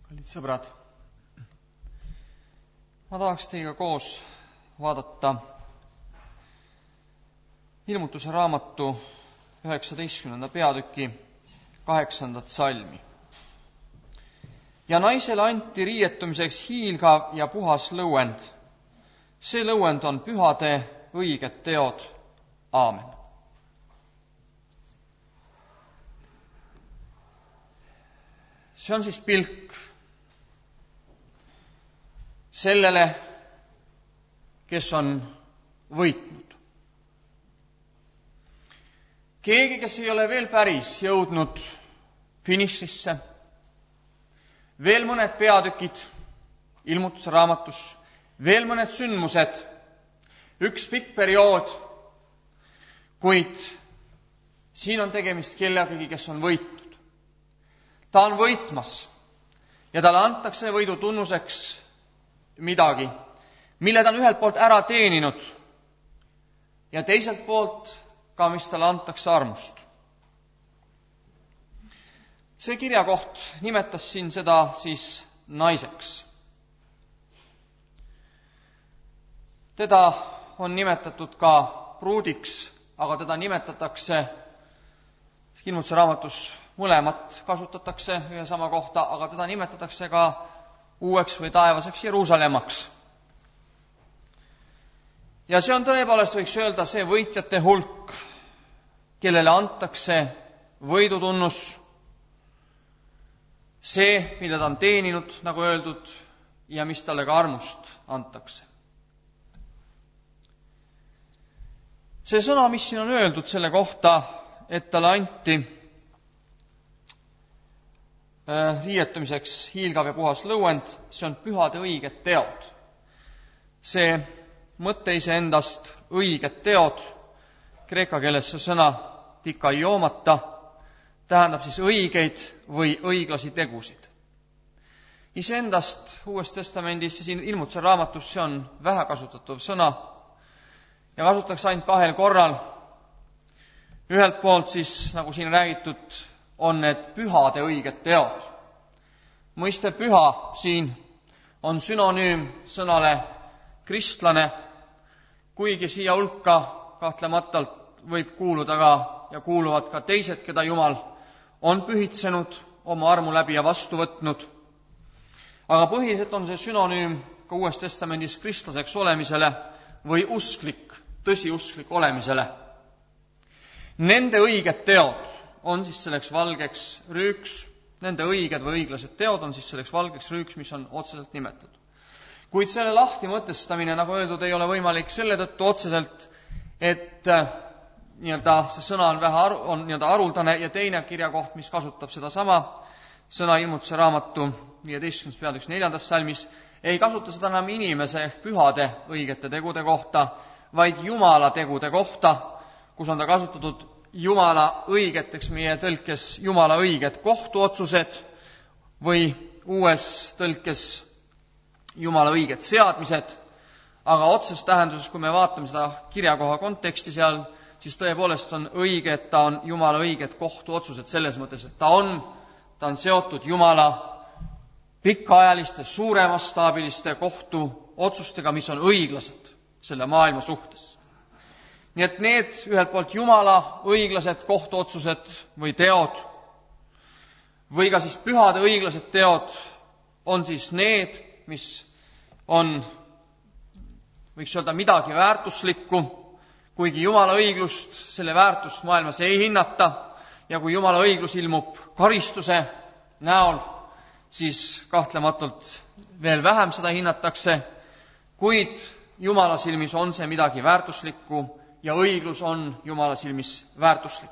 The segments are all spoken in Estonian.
Kallid sõbrad, ma tahaks teiega koos vaadata Ilmutuse raamatu 19. peatüki 8. salmi. Ja naisele anti riietumiseks hiilgav ja puhas lõuend. See lõuend on pühade õiged teod. Aamen. See on siis pilk sellele, kes on võitnud. Keegi, kes ei ole veel päris jõudnud finišisse, veel mõned peatükid Ilmutuse raamatus, veel mõned sündmused, üks pikk periood, kuid siin on tegemist kellegagi, kes on võitnud. Ta on võitmas ja talle antakse võidu tunnuseks midagi, mille ta on ühelt poolt ära teeninud ja teiselt poolt ka, mis talle antakse armust. See kirjakoht nimetas siin seda siis naiseks. Teda on nimetatud ka pruudiks, aga teda nimetatakse Ilmutuse raamatus mõlemat kasutatakse ühe sama kohta, aga teda nimetatakse ka uueks või taevaseks Jeruusalemmaks. Ja see on tõepoolest, võiks öelda, see võitjate hulk, kellele antakse võidutunnus, see, mille ta on teeninud, nagu öeldud, ja mis talle ka armust antakse. See sõna, mis siin on öeldud selle kohta, et talle anti riietumiseks hiilgav ja puhas lõuend, see on pühade õiged teod. See mõte iseendast õiged teod, kreeka keeles see sõna dikaiomata, tähendab siis õigeid või õiglasi tegusid. Iseendast Uues Testamendis ja siin Ilmutuse raamatus see on vähe kasutatav sõna ja kasutatakse ainult 2 korral. Ühelt poolt siis, nagu siin räägitud, on need pühade õiged teod. Mõiste püha siin on sünonüüm sõnale kristlane, kuigi siia hulka kahtlematult võib kuuluda ka ja kuuluvad ka teised, keda Jumal on pühitsenud, oma armu läbi ja vastu võtnud. Aga põhiliselt on see sünonüüm ka Uues Testamendis kristlaseks olemisele või usklik, tõsiusklik olemisele. Nende õiged teod on siis selleks valgeks rüüks, nende õiged või õiglased teod on siis selleks valgeks rüüks, mis on otseselt nimetatud. Kuid selle lahti mõtestamine, nagu öeldud, ei ole võimalik selle tõttu otseselt, et see sõna on vähe haruldane ja teine kirjakoht, mis kasutab seda sama sõna Ilmutuse raamatu 15. peatüks 4. salmis, ei kasuta seda enam inimese ehk pühade õigete tegude kohta, vaid Jumala tegude kohta, kus on ta kasutatud Jumala õigeteks, meie tõlkes Jumala õiged kohtuotsused või uues tõlkes Jumala õiged seadmised, aga otseses tähenduses, kui me vaatame seda kirjakoha konteksti seal, siis tõepoolest on õige, et ta on Jumala õiged kohtuotsused selles mõttes, et ta on seotud Jumala pikaajaliste, suuremastaabiliste kohtuotsustega, mis on õiglased selle maailma suhtes. Nii et need ühelt poolt Jumala õiglased kohtuotsused või teod või ka siis pühade õiglased teod on siis need, mis on, võiks öelda, midagi väärtuslikku, kuigi Jumala õiglust, selle väärtust maailmas ei hinnata ja kui Jumala õiglus ilmub karistuse näol, siis kahtlematult veel vähem seda hinnatakse, kuid Jumala silmis on see midagi väärtuslikku ja õiglus on Jumala silmis väärtuslik.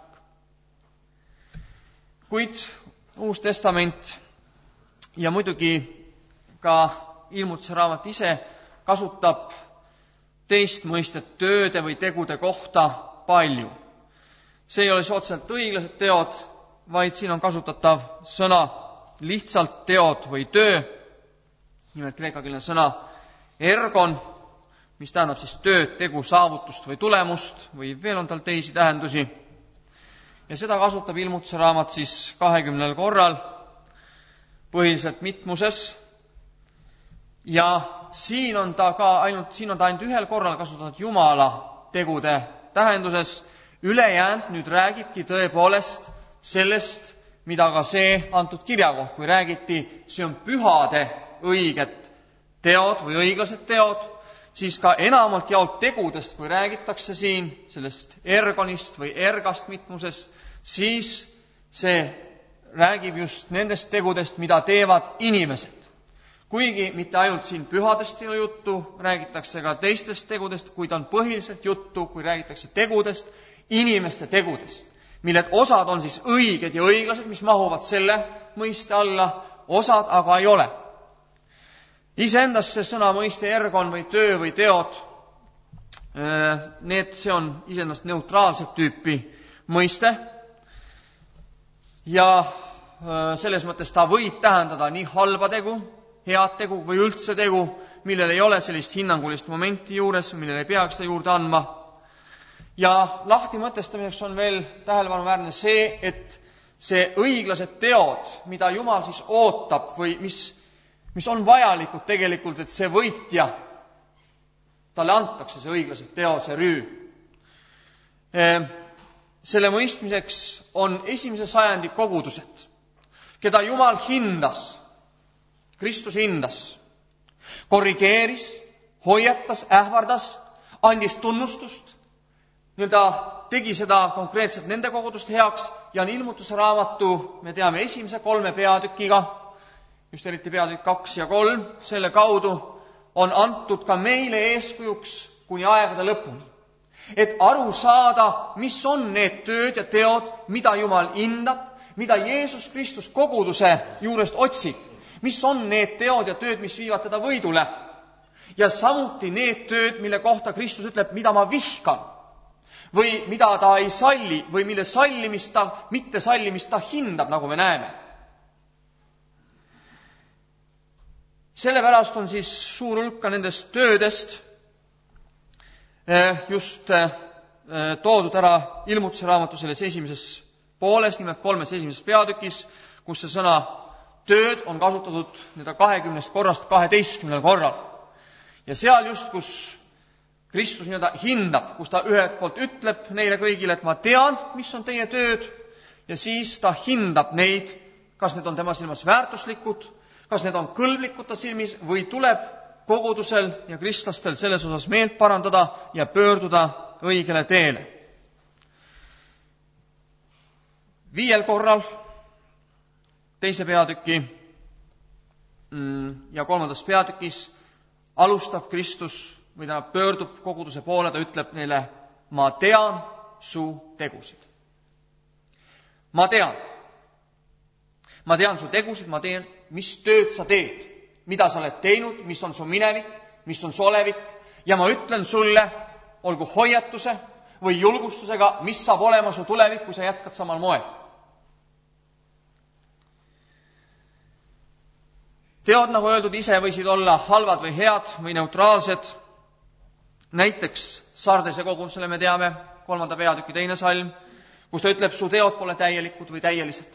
Kuid Uus Testament ja muidugi ka Ilmutuse raamat ise kasutab teist mõistet tööde või tegude kohta palju. See ei ole siis otseselt õiglased teod, vaid siin on kasutatav sõna lihtsalt teod või töö, nimelt kreekakeelne sõna ergon, mis tähendab siis tööd, tegu, saavutust või tulemust või veel on tal teisi tähendusi. Ja seda kasutab Ilmutuse raamat siis 20 korral põhiliselt mitmuses. Ja siin on ta ainult ühel korral kasutatud Jumala tegude tähenduses. Ülejäänud nüüd räägibki tõepoolest sellest, mida ka see antud kirjakoht, kui räägiti, see on pühade õiged teod või õiglased teod, siis ka enamalt jaolt tegudest, kui räägitakse siin sellest ergonist või ergast mitmusest, siis see räägib just nendest tegudest, mida teevad inimesed. Kuigi mitte ainult siin pühadest ei ole juttu, räägitakse ka teistest tegudest, kuid on põhiliselt juttu, kui räägitakse tegudest, inimeste tegudest, milled osad on siis õiged ja õiglased, mis mahuvad selle mõiste alla, osad aga ei ole. Iseendast see sõna mõiste ergon või töö või teod, see on iseendast neutraalset tüüpi mõiste ja selles mõttes ta võib tähendada nii halba tegu, head tegu või üldse tegu, millel ei ole sellist hinnangulist momenti juures, millele ei peaks seda juurde andma. Ja lahti mõtestamiseks on veel tähelepanuväärne see, et see õiglased teod, mida Jumal siis ootab või mis on vajalikud tegelikult, et see võitja, talle antakse see õiglased teod, see rüü. Selle mõistmiseks on esimese sajandi kogudused, keda Jumal hindas, Kristus hindas, korrigeeris, hoiatas, ähvardas, andis tunnustust, tegi seda konkreetselt nende koguduste heaks ja on Ilmutuse raamatu, me teame, esimese 3 peatükiga, just eriti peatükk 2 ja 3, selle kaudu on antud ka meile eeskujuks kuni aegade lõpuni. Et aru saada, mis on need tööd ja teod, mida Jumal hindab, mida Jeesus Kristus koguduse juurest otsib, mis on need teod ja tööd, mis viivad teda võidule. Ja samuti need tööd, mille kohta Kristus ütleb, mida ma vihkan või mida ta ei salli või mille mitte sallimist ta hindab, nagu me näeme. Sellepärast on siis suur hulka nendest töödest just toodud ära Ilmutuse raamatu selles esimeses pooles, nimelt 3 esimeses peatükis, kus see sõna tööd on kasutatud 20 korrast 12 korral. Ja seal just, kus Kristus hindab, kus ta ühelt poolt ütleb neile kõigile, et ma tean, mis on teie tööd, ja siis ta hindab neid, kas need on tema silmas väärtuslikud, kas need on kõlblikud ta silmis või tuleb kogudusel ja kristlastel selles osas meelt parandada ja pöörduda õigele teele. 5 korral 2. peatüki ja 3. peatükis alustab Kristus või ta pöördub koguduse poole, ta ütleb neile, ma tean su tegusid. Ma tean su tegusid, ma tean, mis tööd sa teed, mida sa oled teinud, mis on su minevik, mis on su olevik, ja ma ütlen sulle, olgu hoiatuse või julgustusega, mis saab olema su tulevik, kui sa jätkad samal moel. Teod, nagu öeldud, ise võisid olla halvad või head või neutraalsed. Näiteks Sardese kogudusele me teame 3. peatüki 2. salm, kus ta ütleb, su teod pole täielikud või täielised.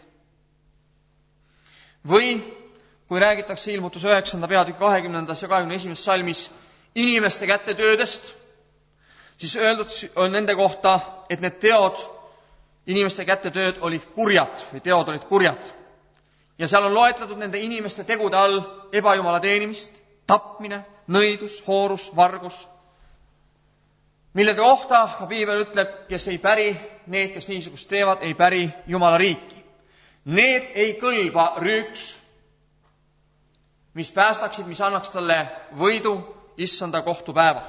Või kui räägitakse Ilmutuse 9. peatüki 20. ja 21. salmis inimeste kätetöödest, siis öeldud on nende kohta, et need teod, inimeste kätetööd olid kurjad või teod olid kurjad. Ja seal on loetletud nende inimeste tegude all ebajumala teenimist, tapmine, nõidus, hoorus, vargus, mille kohta ka piibel ütleb, kes ei päri, need, kes niisugust teevad, ei päri Jumala riiki. Need ei kõlba rüüks, mis päästaksid, mis annaks talle võidu issanda kohtupäeval.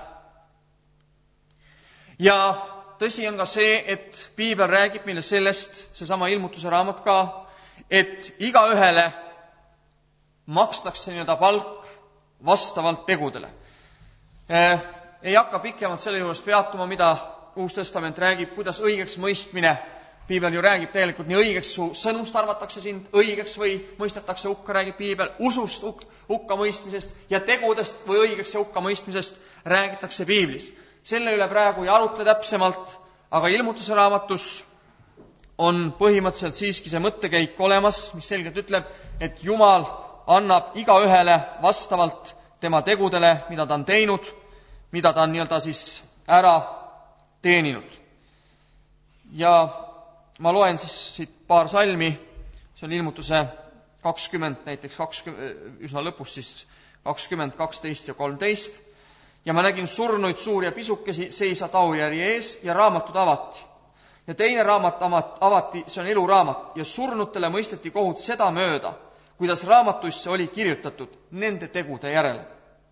Ja tõsi on ka see, et piibel räägib meile sellest, seesama Ilmutuse raamat ka, et igaühele makstakse palk vastavalt tegudele. Ei hakka pikemalt selle juures peatuma, mida Uus Testament räägib, kuidas õigeks mõistmine, piibel ju räägib tegelikult nii õigeks, su sõnust arvatakse sind õigeks või mõistetakse hukka, räägib piibel, usust hukka mõistmisest ja tegudest või õigeks ja hukka mõistmisest räägitakse piiblis. Selle üle praegu ei arutle täpsemalt, aga Ilmutuse raamatus on põhimõtteliselt siiski see mõttekäik olemas, mis selgelt ütleb, et Jumal annab igaühele vastavalt tema tegudele, mida ta on teinud, mida ta on nii-öelda siis ära teeninud. Ja ma loen siis siit paar salmi, see on ilmutuse 20, näiteks 20, üsna lõpus siis 20, 12 ja 13. Ja ma nägin surnuid suuri ja pisukesi seisa taujärje ees ja raamatud avati. Ja teine raamat avati, see on eluraamat, ja surnutele mõisteti kohut seda mööda, kuidas raamatuisse oli kirjutatud nende tegude järele.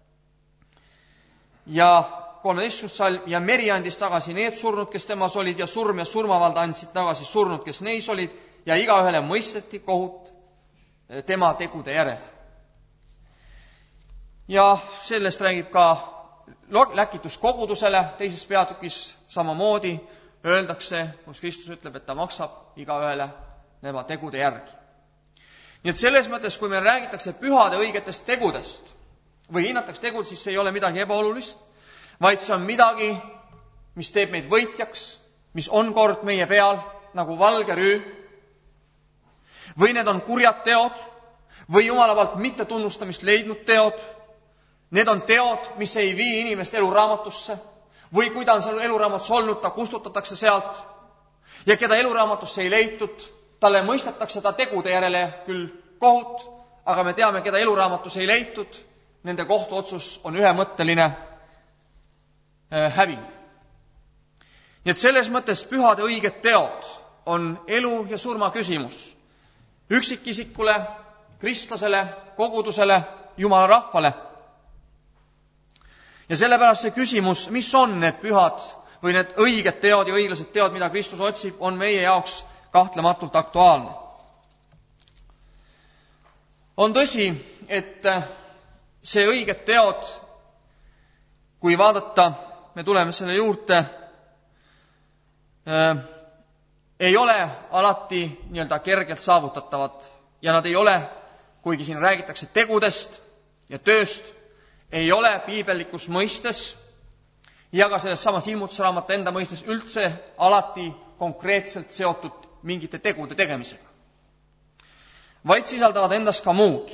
Ja 13. salm, ja meri andis tagasi need surnud, kes temas olid, ja surm ja surmavalda andsid tagasi surnud, kes neis olid, ja igaühele mõisteti kohut tema tegude järele. Ja sellest räägib ka läkitus kogudusele, teises peatükis samamoodi öeldakse, kus Kristus ütleb, et ta maksab igaühele tema tegude järgi. Nii et selles mõttes, kui meil räägitakse pühade õigetest tegudest või hinnatakse tegud, siis see ei ole midagi ebaolulist, vaid see on midagi, mis teeb meid võitjaks, mis on kord meie peal nagu valge rüü, või need on kurjad teod või Jumala poolt mittetunnustamist leidnud teod. Need on teod, mis ei vii inimest eluraamatusse või kui ta on seal eluraamatus olnud, ta kustutatakse sealt ja keda eluraamatusse ei leitud, talle mõistetakse ta tegude järele küll kohut, aga me teame, keda eluraamatus ei leitud, nende kohtuotsus on ühemõtteline häving. Nii et selles mõttes pühade õiged teod on elu ja surma küsimus üksikisikule, kristlasele, kogudusele, Jumala rahvale. Ja sellepärast see küsimus, mis on need pühad või need õiged teod ja õiglased teod, mida Kristus otsib, on meie jaoks kahtlematult aktuaalne. On tõsi, et see õiged teod, kui vaadata, me tuleme selle juurde, ei ole alati nii-öelda kergelt saavutatavad ja nad ei ole, kuigi siin räägitakse tegudest ja tööst, ei ole piibellikus mõistes ja ka selles samas ilmutusraamatu enda mõistes üldse alati konkreetselt seotud mingite tegude tegemisega, vaid sisaldavad endas ka muud.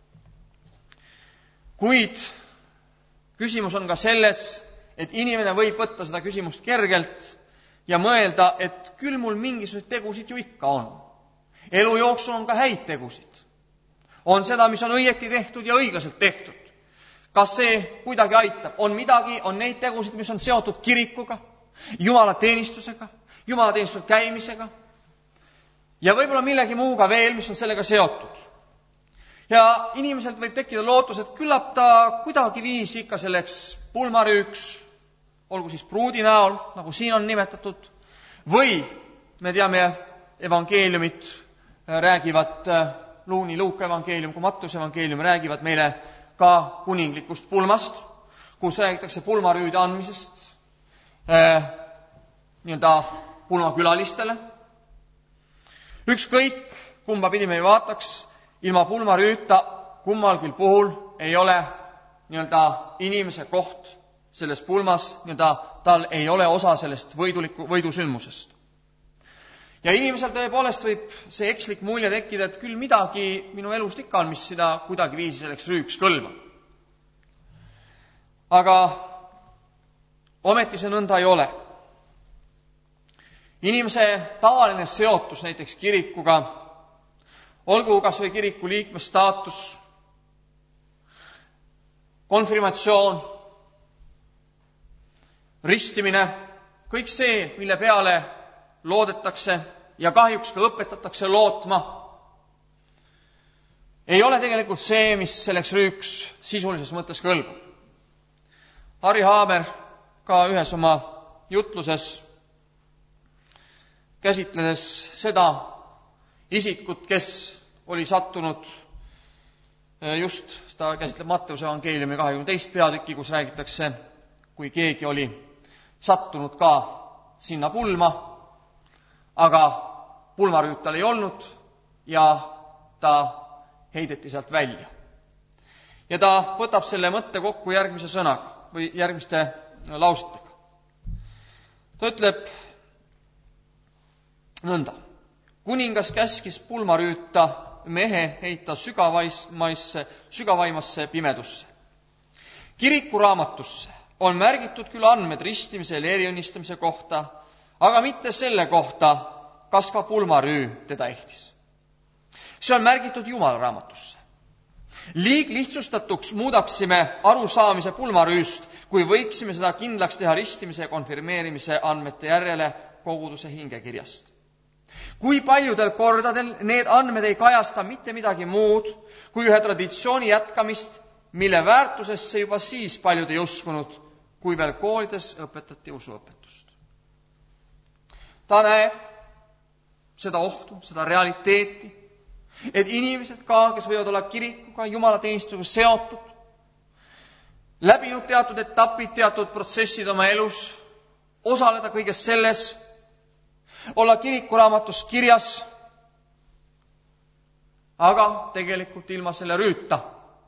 Kuid küsimus on ka selles, et inimene võib võtta seda küsimust kergelt ja mõelda, et küll mul mingisuguseid tegusid ju ikka on. Elu jooksul on ka häid tegusid. On seda, mis on õieti tehtud ja õiglaselt tehtud. Kas see kuidagi aitab? On midagi, on neid tegusid, mis on seotud kirikuga, jumalateenistusega, jumalateenistusel käimisega ja võib-olla millegi muuga veel, mis on sellega seotud. Ja inimeselt võib tekkida lootus, et küllap ta kuidagi viis ikka selleks pulmarüüks, olgu siis pruudi näol, nagu siin on nimetatud, või me teame, evangeeliumid räägivad, nii Luuka evangeelium kui Mattuse evangeelium räägivad meile ka kuninglikust pulmast, kus räägitakse pulmarüüde andmisest nii-öelda pulmakülalistele. Ükskõik, kumba pidi me ei vaataks, ilma pulmarüüta kummalgi puhul ei ole nii-öelda inimese koht selles pulmas, nii-öelda tal ei ole osa sellest võidusündmusest. Ja inimesel tõepoolest võib see ekslik mulje tekkida, et küll midagi minu elust ikka on, mis seda kuidagi viisi selleks rüüks kõlba. Aga ometi see nõnda ei ole. Inimese tavaline seotus näiteks kirikuga, olgu kas või kiriku liikme staatus, konfirmatsioon, ristimine, kõik see, mille peale loodetakse ja kahjuks ka õpetatakse lootma, ei ole tegelikult see, mis selleks rüüks sisulises mõttes kõlbab. Harri Haamer ka ühes oma jutluses käsitledes seda isikut, kes oli sattunud just, ta käsitleb Matteuse evangeeliumi 22. peatükki, kus räägitakse, kui keegi oli sattunud ka sinna pulma, aga pulmarüüt tal ei olnud ja ta heideti sealt välja. Ja ta võtab selle mõtte kokku järgmise sõnaga või järgmiste lausetega. Ta ütleb nõnda. kuningas käskis pulmarüüta mehe heita sügavaimasse pimedusse. Kirikuraamatusse on märgitud küll andmed ristimise ja leeriõnnistamise kohta, aga mitte selle kohta, kas ka pulmarüü teda ehtis. See on märgitud Jumala raamatusse. Liig lihtsustatuks muudaksime arusaamise pulmarüüst, kui võiksime seda kindlaks teha ristimise ja konfirmeerimise andmete järjele koguduse hingekirjast. Kui paljudel kordadel need andmed ei kajasta mitte midagi muud kui ühe traditsiooni jätkamist, mille väärtusesse juba siis paljud ei uskunud, kui veel koolides õpetati usuõpetust. Ta näeb seda ohtu, seda realiteeti, et inimesed ka, kes võivad olla kirikuga, jumalateenistusega seotud, läbinud teatud etapid, teatud protsessid oma elus, osaleda kõiges selles, olla kirikuraamatus kirjas, aga tegelikult ilma selle rüüta.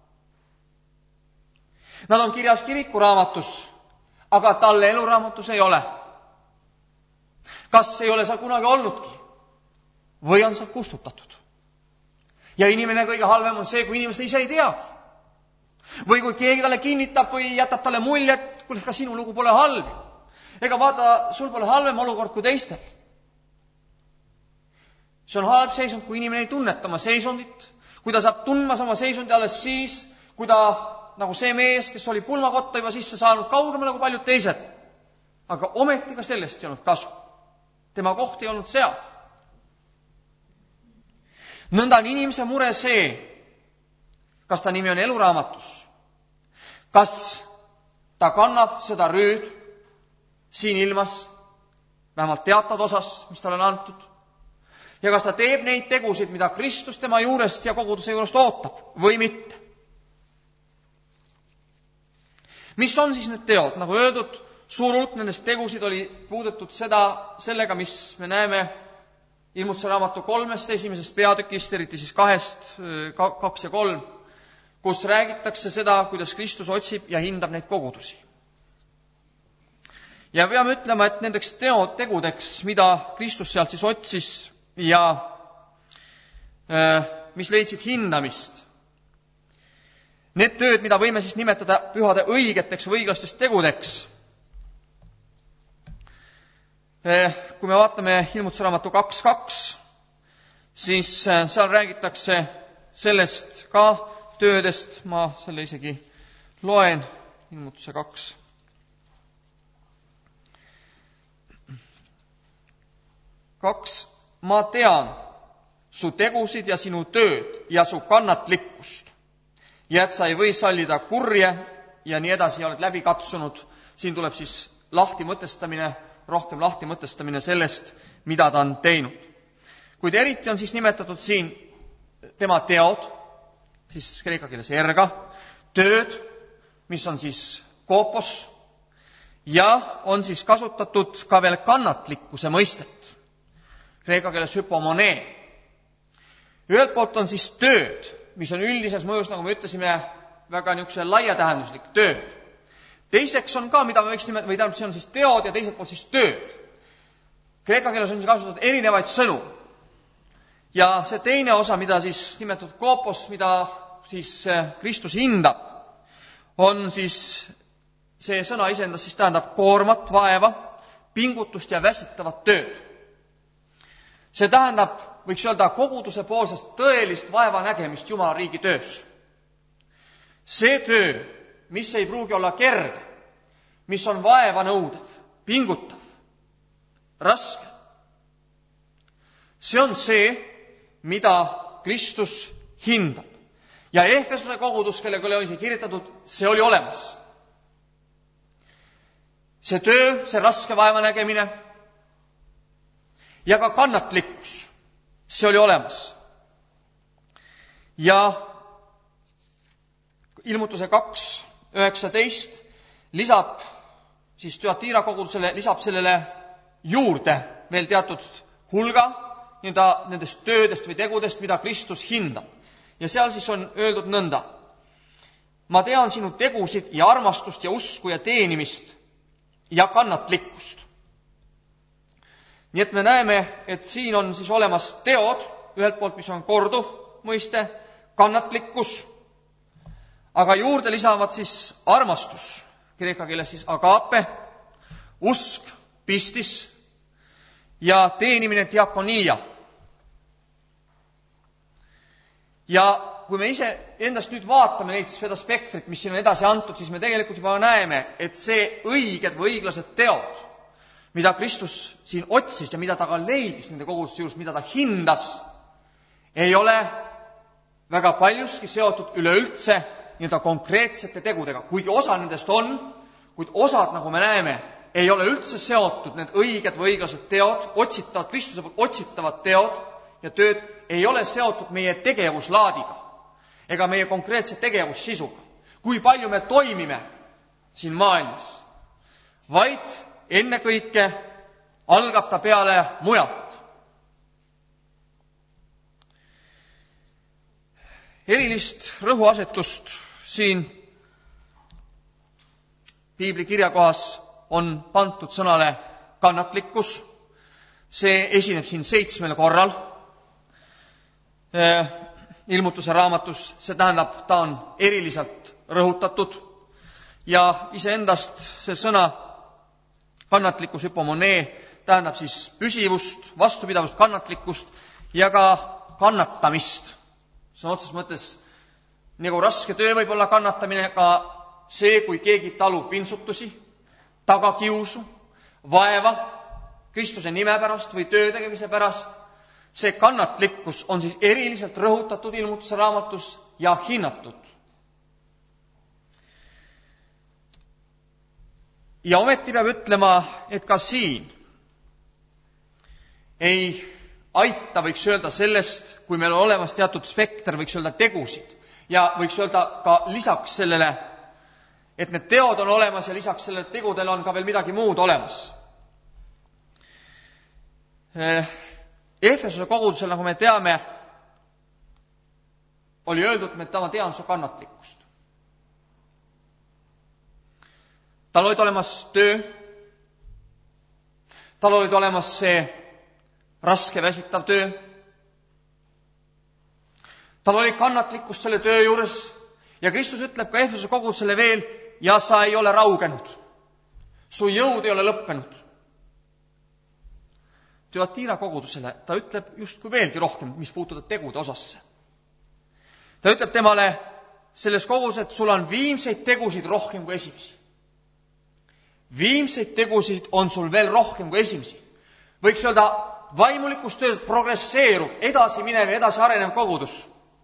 Nad on kirjas kirikuraamatus, aga talle eluraamatus ei ole. Kas ei ole seal kunagi olnudki? Või on seal kustutatud? Ja inimene kõige halvem on see, kui inimesed ise ei teagi. Või kui keegi talle kinnitab või jätab talle mulje, et kuule, ka sinu lugu pole halb. Ega vaata, sul pole halvem olukord kui teistel. See on halb seisund, kui inimene ei tunneta oma seisundit, kui ta saab tundmas oma seisundi alles siis, kui ta, nagu see mees, kes oli pulmakotta juba sisse saanud, kaugemale kui paljud teised. Aga ometi ka sellest ei olnud kasu. Tema koht ei olnud seal. Nõnda on inimese mure see, kas ta nimi on eluraamatus, kas ta kannab seda rüüd siin ilmas, vähemalt teatad osas, mis talle on antud, ja kas ta teeb neid tegusid, mida Kristus tema juurest ja koguduse juurest ootab, või mitte. Mis on siis need teod? Nagu öeldud, suur hulk nendest tegusid oli puudetud sellega, mis me näeme Ilmutuse raamatu 3. esimesest peatükist, eriti siis 2 ja 3, kus räägitakse seda, kuidas Kristus otsib ja hindab neid kogudusi. Ja peame ütlema, et nendeks tegudeks, mida Kristus sealt siis otsis ja mis leidsid hindamist, need tööd, mida võime siis nimetada pühade õigeteks või õiglastest tegudeks, kui me vaatame Ilmutuse raamatu 2.2, siis seal räägitakse sellest ka töödest, ma selle isegi loen, Ilmutuse 2. Ma tean su tegusid ja sinu tööd ja su kannatlikkust ja et sa ei või sallida kurje ja nii edasi, oled läbi katsunud. Siin tuleb siis rohkem lahti mõtestamine sellest, mida ta on teinud. Kuid eriti on siis nimetatud siin tema teod, siis kreeka keeles erga, tööd, mis on siis koopos, ja on siis kasutatud ka veel kannatlikkuse mõistet, kreeka keeles hypomone. Ühelt poolt on siis tööd, mis on üldises mõjus, nagu me ütlesime, väga niisuguse laiatähenduslik tööd. Teiseks on ka, mida me võiksime, või tähendab, see on siis teod ja teiselt poolt siis tööd. Kreeka keeles on siis kasutatud erinevaid sõnu. Ja see teine osa, mida siis nimetatud koopos, mida siis Kristus hindab, on siis see sõna isendas siis tähendab koormat, vaeva, pingutust ja väsitavat tööd. See tähendab, võiks öelda, koguduse poolsest tõelist vaeva nägemist Jumala riigi töös. See töö, mis ei pruugi olla kerge, mis on vaeva nõudev, pingutav, raske. See on see, mida Kristus hindab. Ja Efesuse kogudus, kellega oli kirjutatud, see oli olemas. See töö, see raske vaeva nägemine ja ka kannatlikkus, see oli olemas. Ja Ilmutuse 2.19 lisab siis Tüatira kogudusele, lisab sellele juurde veel teatud hulga nendest töödest või tegudest, mida Kristus hindab. Ja seal siis on öeldud nõnda. Ma tean sinu tegusid ja armastust ja usku ja teenimist ja kannatlikkust. Nii et me näeme, et siin on siis olemas teod, ühelt poolt, mis on korduv mõiste, kannatlikkus, aga juurde lisavad siis armastus, kreeka keeles siis agape, usk, pistis ja teenimine diakonia. Ja kui me ise endast nüüd vaatame neid seda spektrit, mis siin on edasi antud, siis me tegelikult juba näeme, et see õiged või õiglased teod, mida Kristus siin otsis ja mida ta ka leidis nende koguduste juures, mida ta hindas, ei ole väga paljuski seotud üleüldse nii-öelda konkreetsete tegudega, kuigi osa nendest on, kuid osad, nagu me näeme, ei ole üldse seotud, need õiged või õiglased teod, otsitavad, Kristuse poolt otsitavad teod ja tööd ei ole seotud meie tegevuslaadiga ega meie konkreetse tegevussisuga, kui palju me toimime siin maailmas, vaid ennekõike algab ta peale mujalt. Erilist rõhuasetust siin piibli kirjakohas on pandud sõnale kannatlikkus. See esineb siin 7 korral ilmutuse raamatus, see tähendab, ta on eriliselt rõhutatud ja iseendast see sõna kannatlikkus, hypomonee, tähendab siis püsivust, vastupidavust, kannatlikkust ja ka kannatamist. See on otses mõttes nagu raske töö võib olla kannatamine, ka see, kui keegi talub vintsutusi, tagakiusu, vaeva Kristuse nime pärast või töö tegemise pärast, see kannatlikkus on siis eriliselt rõhutatud ilmutuse raamatus ja hinnatud. Ja ometi peab ütlema, et ka siin ei aita, võiks öelda sellest, kui meil on olemas teatud spekter, võiks öelda tegusid ja võiks öelda ka lisaks sellele, et need teod on olemas ja lisaks sellele tegudele on ka veel midagi muud olemas. Efesuse kogudusel, nagu me teame, oli öeldud, et ta tean su kannatlikkust. Tal olid olemas töö, tal olid olemas see raske väsitav töö, tal oli kannatlikkus selle töö juures ja Kristus ütleb ka Efesuse kogudusele veel, ja sa ei ole raugenud, su jõud ei ole lõppenud. Tüatira kogudusele ta ütleb justkui veelgi rohkem, mis puututab tegude osasse. Ta ütleb temale selles koguduses, et sul on viimseid tegusid rohkem kui esimesi. Viimseid tegusid on sul veel rohkem kui esimesi. Võiks öelda, vaimulikus töös progresseerub, edasi minev ja edasi arenev kogudus.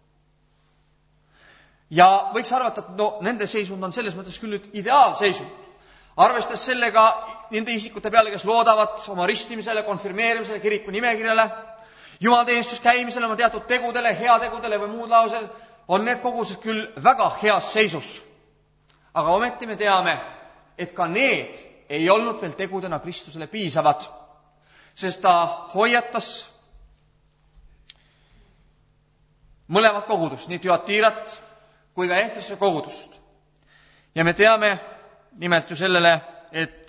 Ja võiks arvata, et nende seisund on selles mõttes küll nüüd ideaalseisund. Arvestades sellega nende isikute peale, kes loodavad oma ristimisele, konfirmeerimisele, kiriku nimekirjale, jumalateenistus käimisele, oma teatud tegudele, heategudele või muud laused, on need kogudused küll väga heas seisus. Aga ometi me teame, et ka need ei olnud veel tegudena Kristusele piisavad, sest ta hoiatas mõlemat kogudust, nii Tüatirat kui ka Efesuse kogudust. Ja me teame nimelt ju sellele, et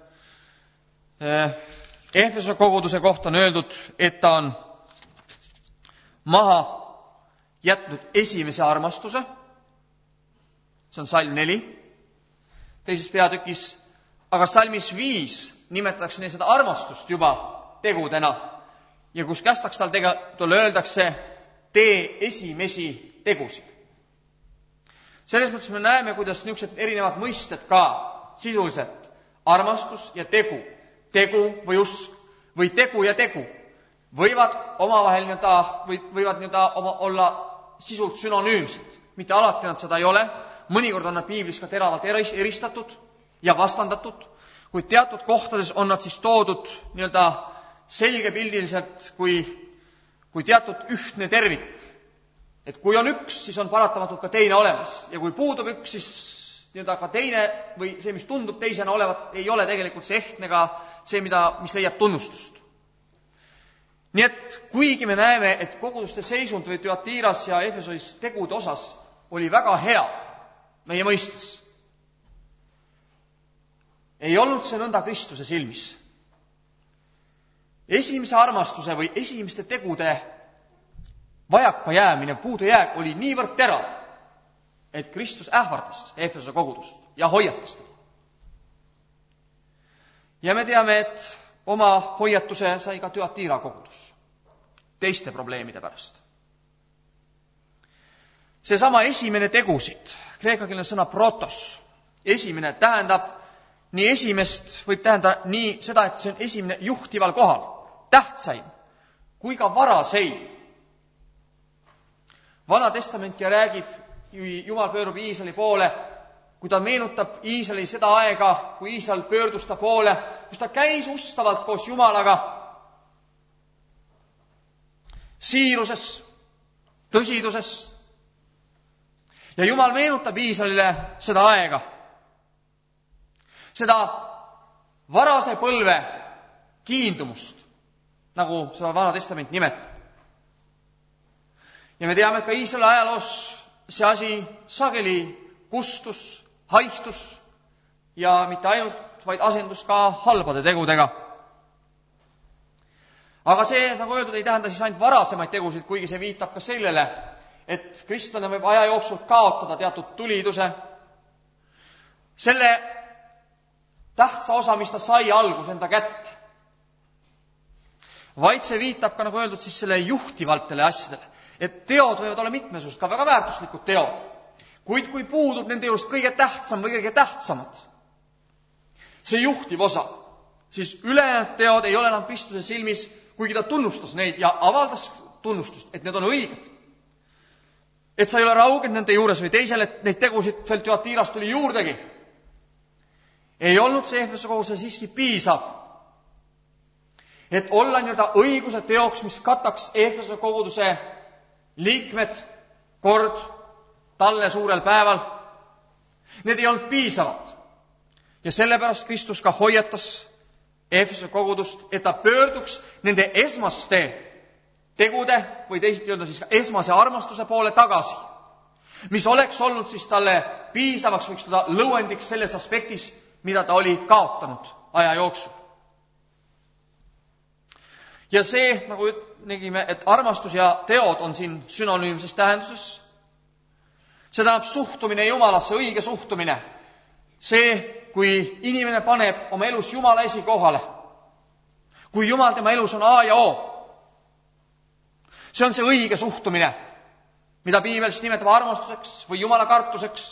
Efesuse koguduse kohta on öeldud, et ta on maha jätnud esimese armastuse. See on salm 4, teises peatükis, aga salmis 5 nimetatakse neil seda armastust juba tegudena. Ja kus kästaks tal talle öeldakse, tee esimesi tegusid. Selles mõttes me näeme, kuidas niisugused erinevad mõisted ka sisuliselt armastus ja tegu, tegu või usk või tegu ja tegu võivad omavahel võivad olla sisult sünonüümsed. Mitte alati nad seda ei ole, mõnikord on nad piiblis ka teravalt eristatud ja vastandatud, kuid teatud kohtades on nad siis toodud selgepildiliselt kui teatud ühtne tervik. Et kui on üks, siis on paratamatult ka teine olemas. Ja kui puudub üks, siis ka teine või see, mis tundub teisena olevat, ei ole tegelikult see ehtne ka see, mis leiab tunnustust. Nii et kuigi me näeme, et koguduste seisund või Tüatiras ja Efesois tegude osas oli väga hea meie mõistes, ei olnud see nõnda Kristuse silmis. esimese armastuse või esimeste tegude vajaka jäämine, puudujääk oli niivõrd terav, et Kristus ähvardas Efesose kogudust ja hoiatas teda. Ja me teame, et oma hoiatuse sai ka Thyatira kogudus teiste probleemide pärast. Seesama esimene tegusid, kreekakeelne sõna protos, esimene tähendab nii esimest, võib tähendada nii seda, et see on esimene juhtival kohal, tähtsaim, kui ka varaseim. Vana testament ja räägib, Jumal pöörub Iisraeli poole, kui ta meenutab Iisraeli seda aega, kui Iisrael pöördus ta poole, kus ta käis ustavalt koos Jumalaga, siiruses, tõsiduses. Ja Jumal meenutab Iisraelile seda aega, seda varase põlve kiindumust, nagu seda Vana testament nimetab. Ja me teame, et ka Iisraeli ajaloos see asi sageli kustus, haihtus ja mitte ainult, vaid asendus ka halbade tegudega. Aga see, nagu öeldud, ei tähenda siis ainult varasemaid tegusid, kuigi see viitab ka sellele, et kristlane võib aja jooksul kaotada teatud tuliduse. Selle tähtsa osa, mis ta sai algus enda kätte. Vaid see viitab ka, nagu öeldud, siis selle juhtivaltele asjadele. Et teod võivad olla mitmesugused, ka väga väärtuslikud teod. Kuid kui puudub nende juurest kõige tähtsam või kõige tähtsamad, see juhtiv osa, siis ülejäänud teod ei ole enam Kristuse silmis, kuigi ta tunnustas neid ja avaldas tunnustust, et need on õiged. Et sa ei ole raugenud nende juures või teisel, et neid tegusid veel Thyatirast tuli juurdegi. Ei olnud see Efesose koguduse siiski piisav, et olla nii-öelda õiguse teoks, mis kataks Efesose koguduse liikmed kord talle suurel päeval. Need ei olnud piisavad. Ja sellepärast Kristus ka hoiatas Efesose kogudust, et ta pöörduks nende esmaste tegude või teisiti öelda siis ka esmase armastuse poole tagasi, mis oleks olnud siis talle piisavaks, võiks teda lõuendiks selles aspektis, mida ta oli kaotanud aja jooksul. Ja see, nagu nägime, et armastus ja teod on siin sünonüümses tähenduses. See tähendab suhtumine Jumalasse, õige suhtumine. See, kui inimene paneb oma elus Jumala esikohale, kui Jumal tema elus on A ja O. See on see õige suhtumine, mida piibel siis nimetab armastuseks või Jumala kartuseks.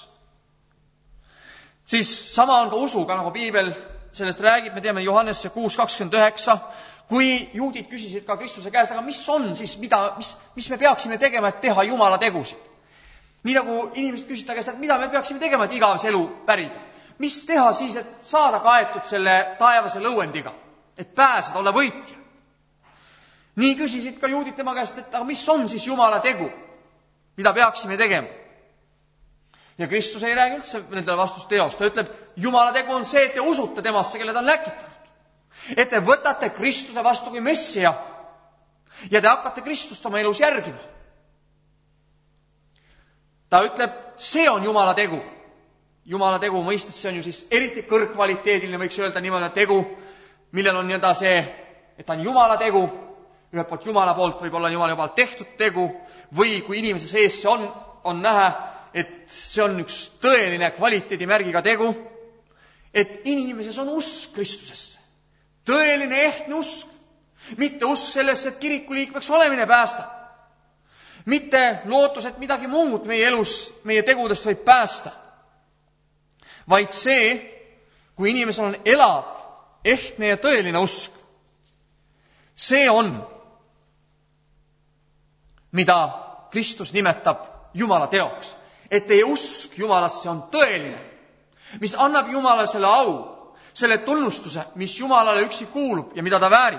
Siis sama on ka usuga, nagu piibel sellest räägib, me teame Johannesse 6:29, kui juudid küsisid ka Kristuse käest, aga mis on siis, mis me peaksime tegema, et teha Jumala tegusid? Nii nagu inimesed küsida käest, et mida me peaksime tegema, et igavese elu pärida? Mis teha siis, et saada kaetud selle taevase lõuendiga, et pääseda, olla võitja? Nii küsisid ka juudid tema käest, et aga mis on siis Jumala tegu, mida peaksime tegema? Ja Kristus ei räägi üldse nendele vastust teost. Ta ütleb, Jumala tegu on see, et te usute temasse, kelle ta on läkitanud. Et te võtate Kristuse vastu kui messia ja te hakkate Kristust oma elus järgima. Ta ütleb, see on Jumala tegu. Jumala tegu mõistes, see on ju siis eriti kõrgkvaliteediline, võiks öelda niimoodi tegu, millel on nii-öelda see, et ta on Jumala tegu, ühelt poolt Jumala poolt võib olla Jumala juba tehtud tegu, või kui inimese sees see on näha, et see on üks tõeline kvaliteedimärgiga tegu, et inimeses on usk Kristusesse. Tõeline ehtne usk. Mitte usk sellesse, et kirikuliikmeks olemine päästab. Mitte lootus, et midagi muud meie elus, meie tegudest võib päästa. Vaid see, kui inimesel on elav, ehtne ja tõeline usk, see on, mida Kristus nimetab Jumala teoks. Et teie usk Jumalasse on tõeline, mis annab Jumala selle au, selle tunnustuse, mis Jumalale üksi kuulub ja mida ta väärib.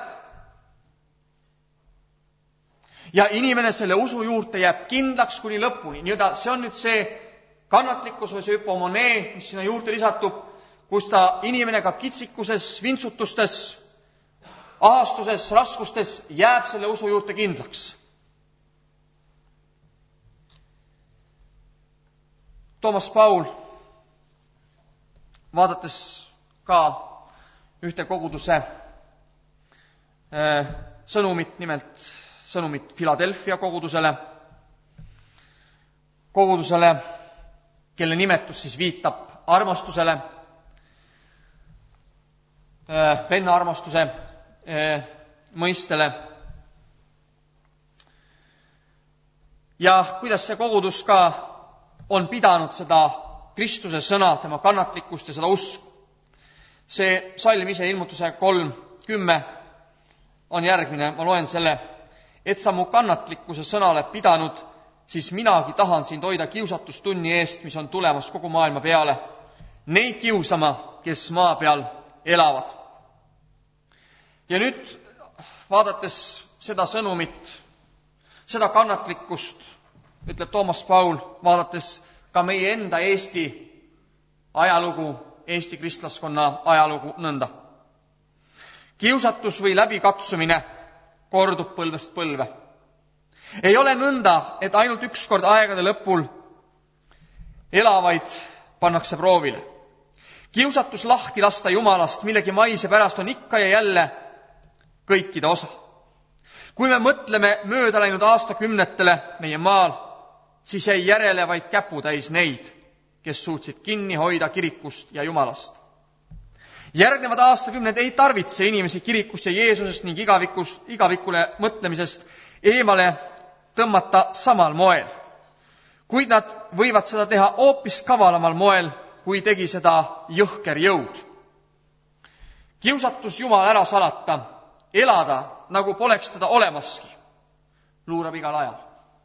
Ja inimene selle usu juurde jääb kindlaks kuni lõpuni. Nii-öelda see on nüüd see kannatlikkus või see hypomonee, mis sinna juurde lisatub, kus ta inimene ka kitsikuses, vintsutustes, ahastuses, raskustes jääb selle usu juurde kindlaks. Toomas Paul, vaadates ka ühte koguduse sõnumit, nimelt sõnumit Philadelphia kogudusele, kelle nimetus siis viitab armastusele, venna armastuse mõistele. Ja kuidas see kogudus ka on pidanud seda Kristuse sõna, tema kannatlikkust ja seda usku. See salm ise ilmutuse 3:10 on järgmine, ma loen selle. Et sa mu kannatlikkuse sõna oled pidanud, siis minagi tahan sind hoida kiusatustunni eest, mis on tulemas kogu maailma peale. Neid kiusama, kes maa peal elavad. Ja nüüd, vaadates seda sõnumit, seda kannatlikkust, ütleb Toomas Paul, vaadates ka meie enda Eesti ajalugu, Eesti kristlaskonna ajalugu nõnda. Kiusatus või läbikatsumine kordub põlvest põlve. Ei ole nõnda, et ainult ükskord aegade lõpul elavaid pannakse proovile. Kiusatus lahti lasta Jumalast millegi maise pärast on ikka ja jälle kõikide osa. Kui me mõtleme mööda läinud aastakümnetele meie maal, siis jäi järele vaid käputäis neid, kes suutsid kinni hoida kirikust ja Jumalast. Järgnevad aastakümned ei tarvitse inimesi kirikust ja Jeesusest ning igavikule mõtlemisest eemale tõmmata samal moel, kuid nad võivad seda teha hoopis kavalamal moel, kui tegi seda jõhker jõud. Kiusatus Jumal ära salata, elada nagu poleks teda olemaski, luurab igal ajal.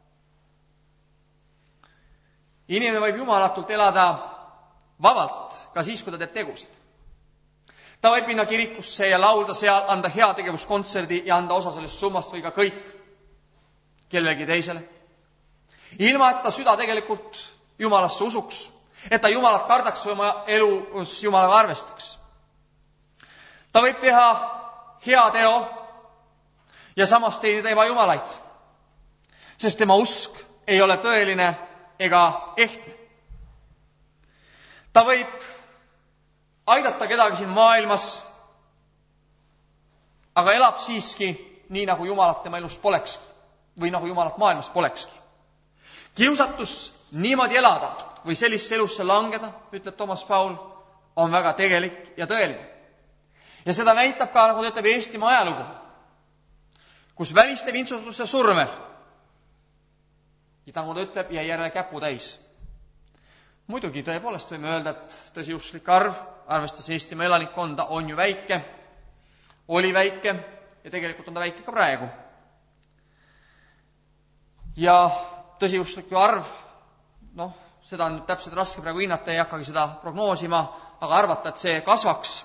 Inimene võib jumalatult elada vabalt ka siis, kui ta teeb tegusid. Ta võib minna kirikusse ja laulda seal, anda heategevuskontserdi ja anda osa sellest summast või ka kõik kellegi teisele. Ilma, et ta süda tegelikult Jumalasse usuks, et ta Jumalat kardaks või oma elus Jumalaga arvestaks. Ta võib teha hea teo ja samas teenida ebajumalaid, sest tema usk ei ole tõeline ega ehtne. Ta võib aidata kedagi siin maailmas, aga elab siiski nii, nagu Jumalat tema elus polekski või nagu Jumalat maailmas polekski. Kiusatus niimoodi elada või sellisesse elusse langeda, ütleb Toomas Paul, on väga tegelik ja tõeline. Ja seda näitab ka, nagu ta ütleb, Eestimaa ajalugu, kus väliste vintsutuse survel, ja nagu ta ütleb, jäi järele käputäis. Muidugi tõepoolest võime öelda, et tõsiusklik arv, arvestades Eestimaa elanikkonda, on ju väike, oli väike ja tegelikult on ta väike ka praegu. Ja tõsiuskliku arv, seda on täpselt raske praegu hinnata, ei hakkagi seda prognoosima, aga arvata, et see kasvaks.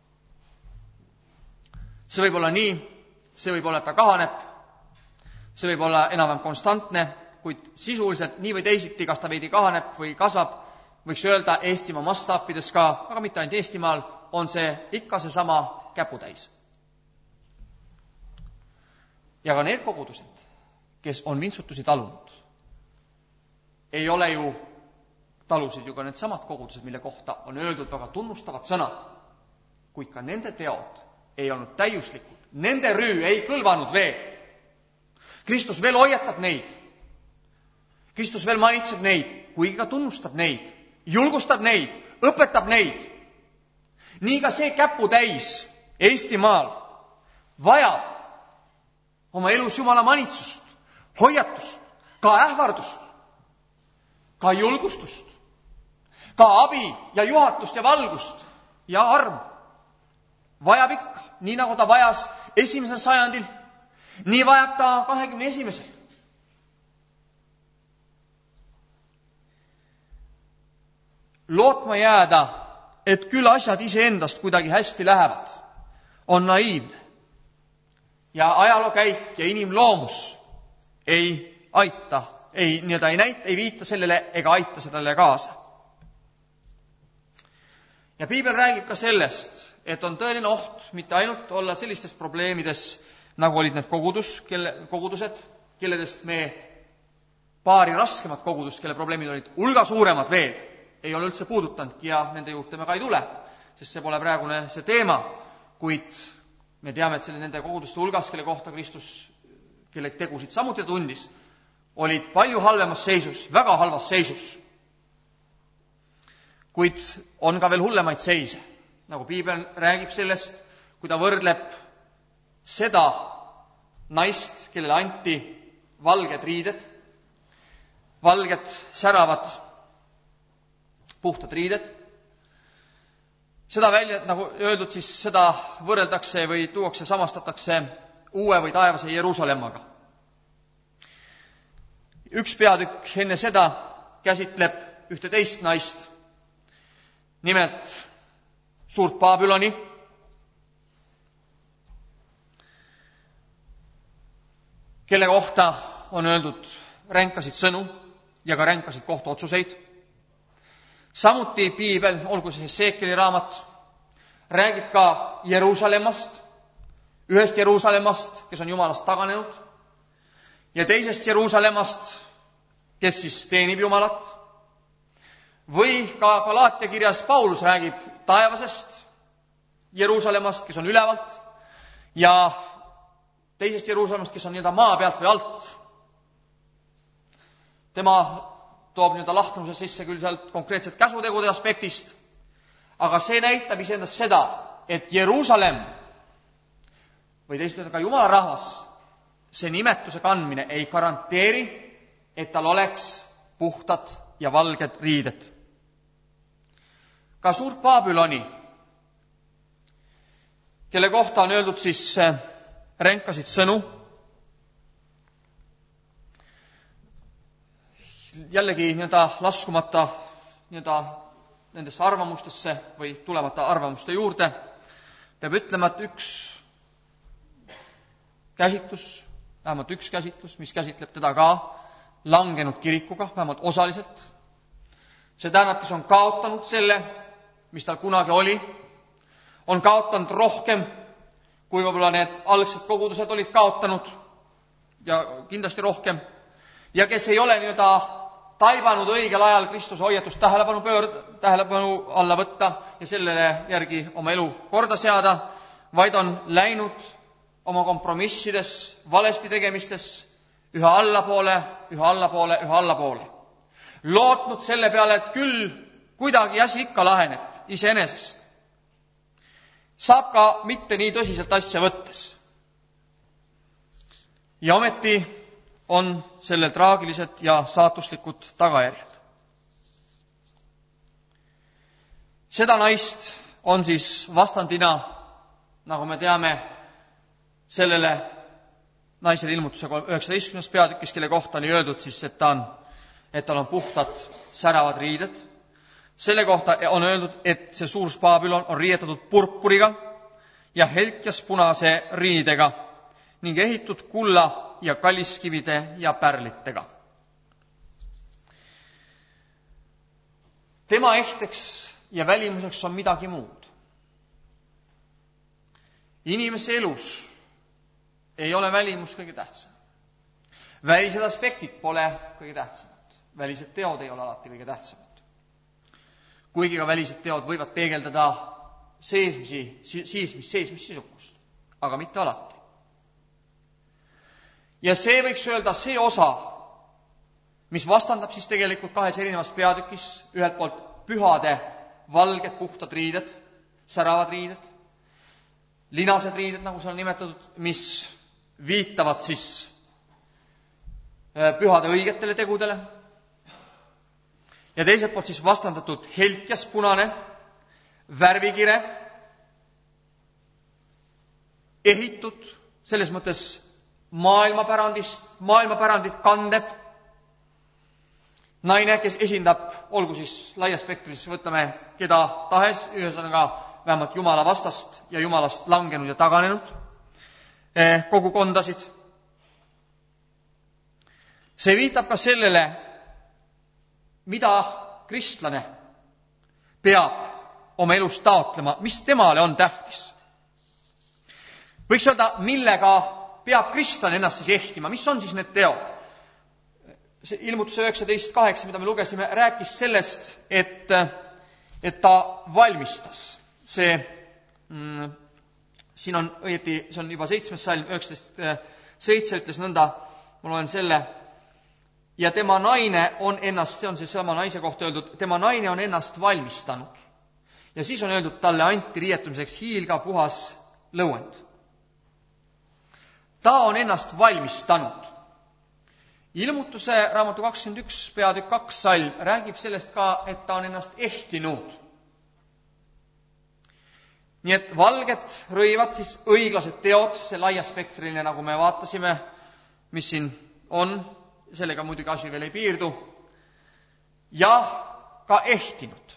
See võib olla nii, see võib olla, et ta kahaneb, see võib olla enam-vähem konstantne, kuid sisuliselt nii või teisiti, kas ta veidi kahaneb või kasvab, võiks öelda Eestimaa mastaapides ka, aga mitte ainult Eestimaal, on see ikka see sama käputäis. Ja ka need kogudused, kes on vintsutusi talunud, ei ole ju talusid ju ka need samad kogudused, mille kohta on öeldud väga tunnustavad sõnad, kuid ka nende teod ei olnud täiuslikud. Nende rüü ei kõlvanud veel. Kristus veel hoiatab neid. Kristus veel manitseb neid, kuigi ka tunnustab neid, julgustab neid, õpetab neid. Nii ka see käputäis Eestimaal vajab oma elus Jumala manitsust, hoiatust, ka ähvardust, ka julgustust, ka abi ja juhatust ja valgust ja armu. Vajab ikka, nii nagu ta vajas 1. sajandil, nii vajab ta 21. Lootma jääda, et küll asjad iseendast kuidagi hästi lähevad, on naiivne. Ja ajalookäik ja inimloomus ei aita, ei viita sellele ega aita sellele kaasa. Ja Piibel räägib ka sellest, et on tõeline oht mitte ainult olla sellistes probleemides, nagu olid need kogudused, kelledest me paari raskemat kogudust, kelle probleemid olid hulga suuremad veel, ei ole üldse puudutanudki ja nende juurde me ka ei tule, sest see pole praegune see teema, kuid me teame, et selle nende koguduste hulgas, kelle kohta Kristus, kelle tegusid samuti tundis, olid palju halvemas seisus, väga halvas seisus. Kuid on ka veel hullemaid seise, nagu piibel räägib sellest, kui ta võrdleb seda naist, kellele anti valged riided, valged, säravad, puhtad riided. Seda välja, nagu öeldud, siis seda võrreldakse või tuuakse, samastatakse uue või taevase Jeruusalemmaga. Üks peatükk enne seda käsitleb ühte teist naist, nimelt suurt Babyloni, kelle kohta on öeldud ränkasid sõnu ja ka ränkasid kohtuotsuseid. Samuti piibel, olgu see Hesekieli raamat, räägib ka Jeruusalemmast, ühest Jeruusalemmast, kes on Jumalast taganenud, ja teisest Jeruusalemmast, kes siis teenib Jumalat. Või ka Galaatia kirjas Paulus räägib taevasest Jeruusalemmast, kes on ülevalt, ja teisest Jeruusalemmast, kes on nii-öelda maa pealt või alt. Tema toob nii-öelda lahknuse sisse küll sealt konkreetselt käsutegude aspektist, aga see näitab iseendast seda, et Jeruusalemm või teisalt ka Jumala rahvas, see nimetuse kandmine ei garanteeri, et tal oleks puhtad ja valged riided. Ka suurt Babyloni, kelle kohta on öeldud siis ränkasid sõnu, jällegi nii-öelda laskumata nii-öelda nendesse arvamustesse või tulemata arvamuste juurde, peab ütlema, et üks käsitlus, vähemalt üks käsitlus, mis käsitleb teda ka langenud kirikuga, vähemalt osaliselt. See tähendab, kes on kaotanud selle, mis tal kunagi oli, on kaotanud rohkem, kui võib-olla need algsed kogudused olid kaotanud ja kindlasti rohkem, ja kes ei ole nii-öelda taibanud õigel ajal Kristuse hoiatust tähelepanu alla võtta ja sellele järgi oma elu korda seada, vaid on läinud oma kompromissides, valesti tegemistes üha allapoole, üha allapoole, üha allapoole. Lootnud selle peale, et küll kuidagi asi ikka laheneb iseenesest. Saab ka mitte nii tõsiselt asja võttes. Ja ometi on sellel traagilised ja saatuslikud tagajärjed. Seda naist on siis vastandina, nagu me teame, sellele naisele ilmutuse 19. peatükis, kelle kohta oli öeldud siis, et tal on puhtad säravad riided. Selle kohta on öeldud, et see suur Babylon on riietatud purpuriga ja helkjas punase riidega ning ehitud kulla ja kalliskivide ja pärlitega. Tema ehteks ja välimuseks on midagi muud. Inimese elus ei ole välimus kõige tähtsam. Välised aspektid pole kõige tähtsamad. Välised teod ei ole alati kõige tähtsamad. Kuigi ka välised teod võivad peegeldada seesmist sisukust, aga mitte alati. Ja see võiks öelda see osa, mis vastandab siis tegelikult kahes erinevas peatükis, ühelt poolt pühade valged, puhtad riided, säravad riided, linased riided, nagu seal on nimetatud, mis viitavad siis pühade õigetele tegudele, ja teiselt poolt siis vastandatud helkjas punane, värvikire, ehitud, selles mõttes maailmapärandit kandev naine, kes esindab, olgu siis laias spektris, võtame keda tahes, ühesõnaga vähemalt Jumala vastast ja Jumalast langenud ja taganenud kogukondasid. See viitab ka sellele, mida kristlane peab oma elus taotlema, mis temale on tähtis. Võiks öelda, millega peab kristlane ennast siis ehtima, mis on siis need teod? See ilmutuse 19.8, mida me lugesime, rääkis sellest, et ta valmistas. See siin on õieti, see on juba 7. salm, 19.7 ütles nõnda, ma loen selle, ja tema naine on ennast, see on siis sama naise kohta öeldud, tema naine on ennast valmistanud. Ja siis on öeldud, talle anti riietumiseks hiilga puhas lõuend. Ta on ennast valmistanud. Ilmutuse raamatu 21, peatükk 2 salm räägib sellest ka, et ta on ennast ehtinud. Nii et valget rõivad siis õiglased teod, see laiaspektriline, nagu me vaatasime, mis siin on, sellega muidugi asi veel ei piirdu, ja ka ehtinud.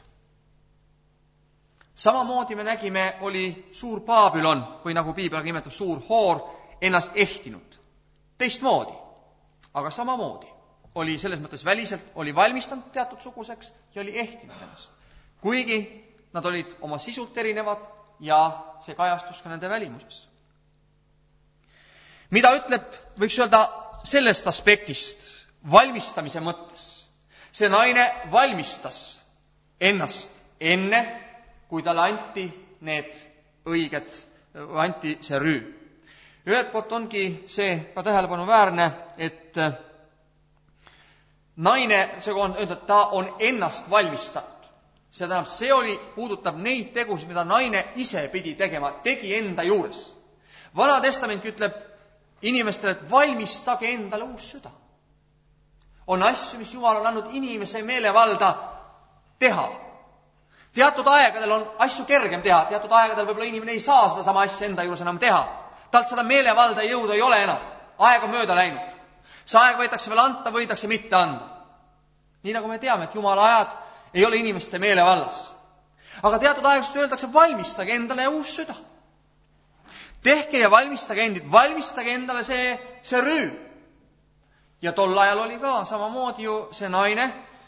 Samamoodi me nägime, oli suur Babylon, või nagu Piibel nimetab, suur Hoor, ennast ehtinud. Teistmoodi, aga samamoodi. Oli selles mõttes väliselt, oli valmistanud teatud suguseks ja oli ehtinud ennast. Kuigi nad olid oma sisult erinevad ja see kajastus ka nende välimuses. Mida ütleb, võiks öelda, sellest aspektist valmistamise mõttes? See naine valmistas ennast enne, kui talle anti need õiged, anti see rüü. Ühelt poolt ongi see ka tähelepanuväärne, et naine, see on öelda, et ta on ennast valmistanud. See tähendab, see puudutab neid tegusid, mida naine ise pidi tegema, tegi enda juures. Vana testament ütleb inimestele, et valmistage endale uus süda. On asju, mis Jumal on andnud inimese meelevalda teha. Teatud aegadel on asju kergem teha, teatud aegadel võib-olla inimene ei saa seda sama asja enda juures enam teha. Talt seda meelevalda jõuda ei ole enam. Aeg on mööda läinud. See aeg võidakse veel anda, võidakse mitte anda. Nii nagu me teame, et Jumala ajad ei ole inimeste meelevallas. Aga teatud aegsust öeldakse, valmistage endale uus süda. Tehke ja valmistage endale see rüü. Ja tol ajal oli ka samamoodi ju see naine,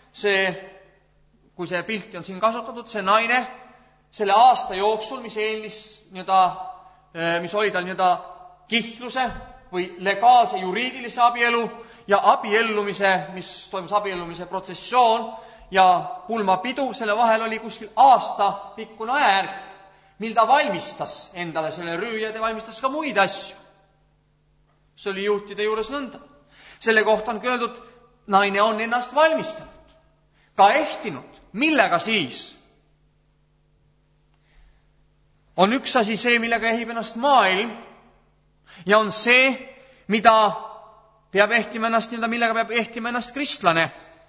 kui see pilti on siin kasutatud, see naine selle aasta jooksul, mis oli tal kihluse või legaalse juriidilise abielu ja abiellumise, mis toimus abiellumise protsessioon ja pulmapidu, selle vahel oli kuskil aasta pikkune ajärk, mil ta valmistas endale selle rüü ja ta valmistas ka muid asju. See oli juutide juures nõnda. Selle kohta on öeldud, naine on ennast valmistanud, ka ehtinud. Millega siis? On üks asi see, millega ehib ennast maailm ja on see, mida peab ehtima ennast, millega peab ehtima ennast kristlane.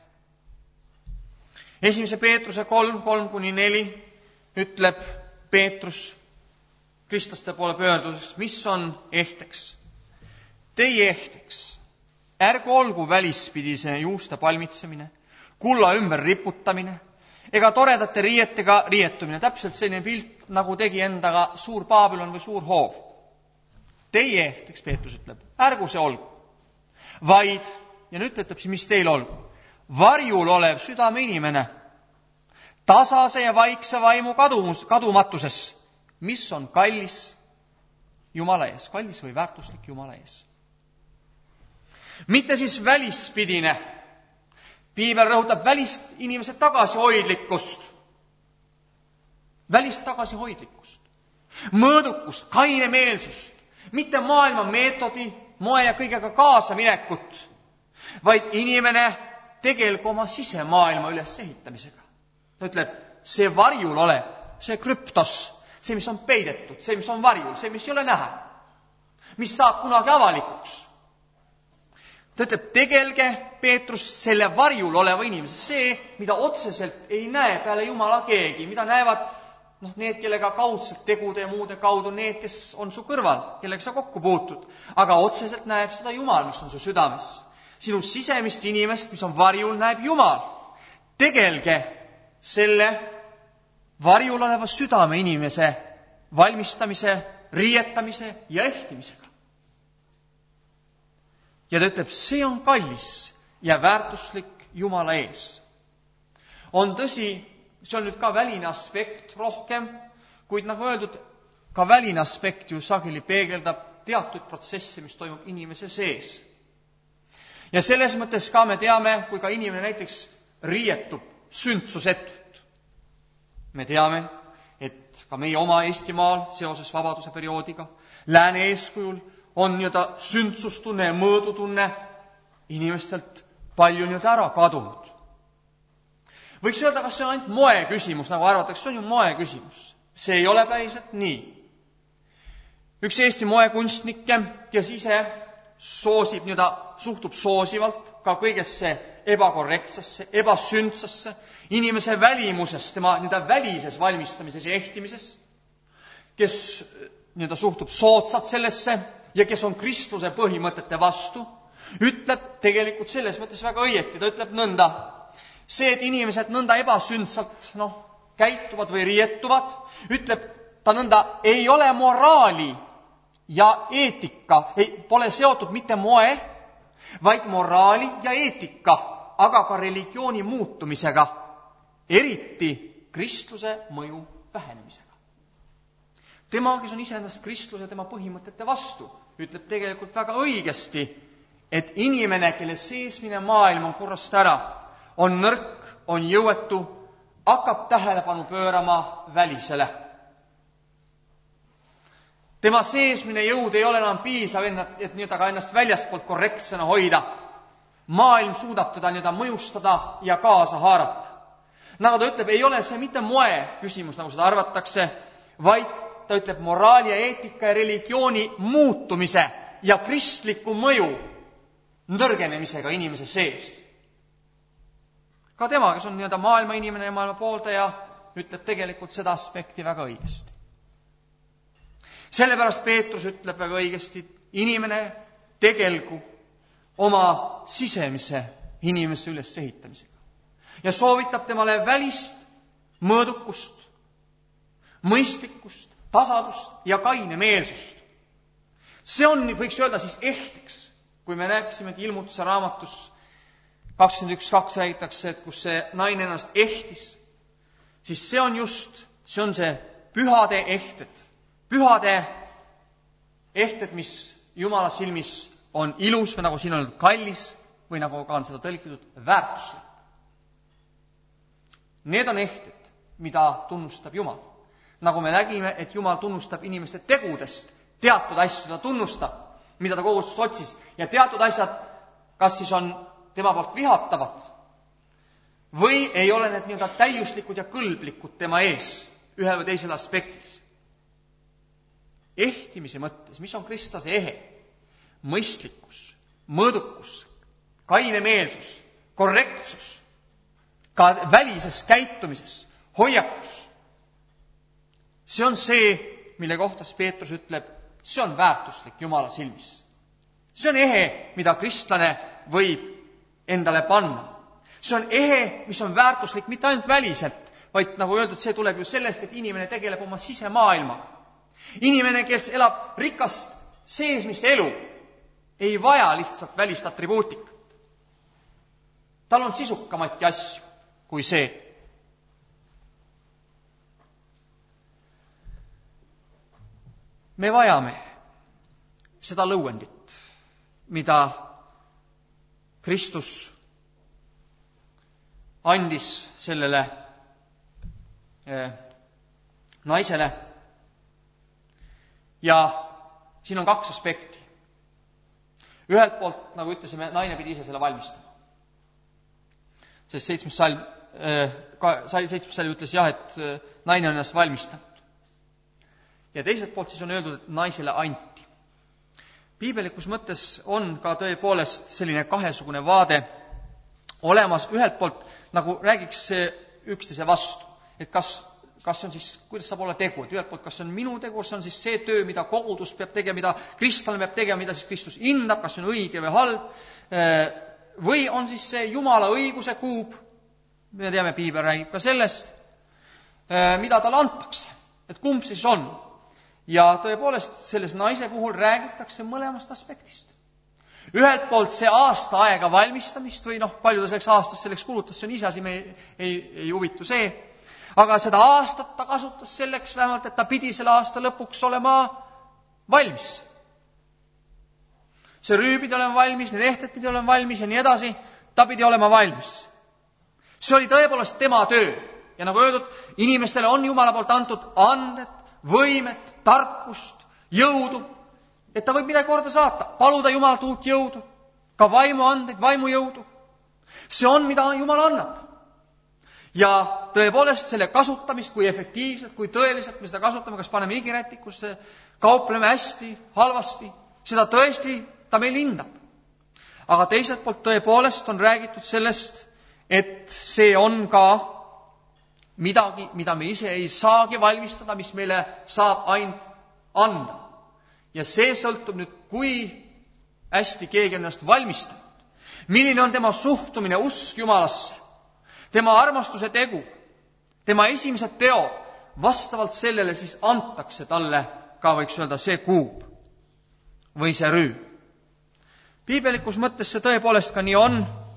1. Peetruse 3:3-4 ütleb Peetrus kristlaste poole pöördudes, mis on ehteks? Teie ehteks, ärgu olgu välispidise juuste palmitsemine, kulla ümber riputamine, ega toredate riietega riietumine. Täpselt selline pilt, nagu tegi endaga suur Babylon või suur Hoov. Teie ehteks, Peetrus ütleb, ärgu see olgu. Vaid, ja nüüd ütleb siis, mis teil olgu, varjul olev südame inimene, tasase ja vaikse vaimu kadumatuses, mis on kallis Jumala ees, kallis või väärtuslik Jumala ees. Mitte siis välispidine. Piibel rõhutab välist inimese tagasihoidlikkust. Välist tagasihoidlikkust. Mõõdukust, kainemeelsust. Mitte maailma meetodi, moe ja kõigega kaasa minekut, vaid inimene tegelgu oma sisemaailma ülesehitamisega. Ta ütleb, see varjul olev, see krüptos, see, mis on peidetud, see, mis on varjul, see, mis ei ole näha, mis saab kunagi avalikuks. Ta ütleb, tegelge, Peetrus, selle varjul oleva inimese, see, mida otseselt ei näe peale Jumala keegi, mida näevad need, kellega kaudselt tegude ja muude kaudu, need, kes on su kõrval, kellega sa kokku puutud. Aga otseselt näeb seda Jumal, mis on su südames. Sinu sisemist inimest, mis on varjul, näeb Jumal. Tegelge selle varjul oleva südame inimese valmistamise, riietamise ja ehtimisega. Ja ta ütleb, see on kallis ja väärtuslik Jumala ees. On tõsi, see on nüüd ka väline aspekt rohkem, kuid nagu öeldud, ka väline aspekt ju sageli peegeldab teatud protsesse, mis toimub inimese sees. Ja selles mõttes ka me teame, kui ka inimene näiteks riietub sündsusetult. Me teame, et ka meie oma Eestimaal seoses vabaduse perioodiga lääne eeskujul on sündsustunne ja mõõdutunne inimestelt palju ära kadunud. Võiks öelda, kas see on ainult moe küsimus, nagu arvatakse, see on ju moe küsimus. See ei ole päriselt nii. Üks Eesti moekunstnikke, kes ise soosib, suhtub soosivalt ka kõigesse ebakorrektsesse, ebasündsasse, inimese välimuses, tema välises valmistamises ja ehtimises, kes suhtub soodsalt sellesse ja kes on kristluse põhimõtete vastu, ütleb tegelikult selles mõttes väga õieti, ta ütleb nõnda, see, et inimesed nõnda ebasündsalt käituvad või rietuvad, ütleb ta nõnda, ei ole moraali ja eetika, pole seotud mitte moe, vaid moraali ja eetika, aga ka religiooni muutumisega, eriti kristluse mõju vähenemisega. Tema, kes on iseennast kristluse tema põhimõtete vastu, ütleb tegelikult väga õigesti, et inimene, kelle seesmine maailm on korrast ära, on nõrk, on jõuetu, hakkab tähelepanu pöörama välisele. Tema seesmine jõud ei ole enam piisav, et ka ennast väljastpoolt korrektsena hoida. Maailm suudab teda mõjustada ja kaasa haarata. Nagu ta ütleb, ei ole see mitte moe küsimus, nagu seda arvatakse, vaid ta ütleb moraali ja eetika ja religiooni muutumise ja kristliku mõju nõrgenemisega inimese sees. Ka tema, kes on maailma inimene ja maailma pooldaja, ütleb tegelikult seda aspekti väga õigesti. Sellepärast Peetrus ütleb väga õigesti, inimene tegelgu oma sisemise inimese ülesehitamisega ja soovitab temale välist mõõdukust, mõistlikkust, tasadust ja kaine meelsust. See on, võiks öelda siis ehtiks, kui me rääkisime, et Ilmutuse raamatus 21.2 räägitakse, et kus see naine ennast ehtis, siis see on see pühade ehted, mis Jumala silmis on ilus või nagu siin on kallis või nagu ka on seda tõlkitud väärtuslik. Need on ehted, mida tunnustab Jumal. Nagu me nägime, et Jumal tunnustab inimeste tegudest, teatud asju ta tunnustab, mida ta kogudust otsis, ja teatud asjad, kas siis on tema poolt vihatavad või ei ole need täiuslikud ja kõlblikud tema ees ühel või teisel aspektis. Ehtimise mõttes, mis on kristlase ehe? Mõistlikkus, mõõdukus, kainemeelsus, korrektsus, ka välises käitumises, hoiakus. See on see, mille kohta Peetrus ütleb, see on väärtuslik Jumala silmis. See on ehe, mida kristlane võib endale panna. See on ehe, mis on väärtuslik mitte ainult väliselt, vaid nagu öeldud, see tuleb ju sellest, et inimene tegeleb oma sisemaailmaga. Inimene, kes elab rikast seesmist elu, ei vaja lihtsalt välist atribuutikat. Tal on sisukamati asju kui see. Me vajame seda lõuendit, mida Kristus andis sellele naisele. Ja siin on kaks aspekti. Ühelt poolt, nagu ütlesime, naine pidi ise selle valmistama. Sest 7. salm ütles jah, et naine on ennast valmistanud. Ja teiselt poolt siis on öeldud, et naisele anti. Piibelikus mõttes on ka tõepoolest selline kahesugune vaade olemas. Ühelt poolt nagu räägiks üksteise vastu, et kas see on siis, kuidas saab olla tegu, et ühelt poolt, kas see on minu tegu, see on siis see töö, mida kogudus peab tegema, mida kristlane peab tegema, mida siis Kristus hindab, kas see on õige või halb, või on siis see Jumala õiguse kuub, me teame, Piibel räägib ka sellest, mida talle antakse, et kumb siis on. Ja tõepoolest, selles naise puhul räägitakse mõlemast aspektist. Ühelt poolt see aasta aega valmistamist või palju ta selleks aastast selleks kulutas, see on ise asi, me ei huvitu see. Aga seda aastat ta kasutas selleks vähemalt, et ta pidi selle aasta lõpuks olema valmis. See rüü pidi olema valmis, need ehted pidi olema valmis ja nii edasi. Ta pidi olema valmis. See oli tõepoolest tema töö. Ja nagu öeldud, inimestele on Jumala poolt antud anded, võimet, tarkust, jõudu, et ta võib midagi korda saata, paluda Jumalalt uut jõudu, ka vaimuandeid, vaimujõudu. See on, mida Jumal annab. Ja tõepoolest selle kasutamist, kui efektiivselt, kui tõeliselt me seda kasutame, kas paneme igirätikusse, kaupleme hästi, halvasti, seda tõesti ta meil hindab. Aga teiselt poolt tõepoolest on räägitud sellest, et see on ka midagi, mida me ise ei saagi valmistada, mis meile saab ainult anda. Ja see sõltub nüüd, kui hästi keegi ennast valmistab. Milline on tema suhtumine, usk Jumalasse, tema armastuse tegu, tema esimesed teod, vastavalt sellele siis antakse talle ka, võiks öelda, see kuub või see rüü. Piibelikus mõttes see tõepoolest ka nii on.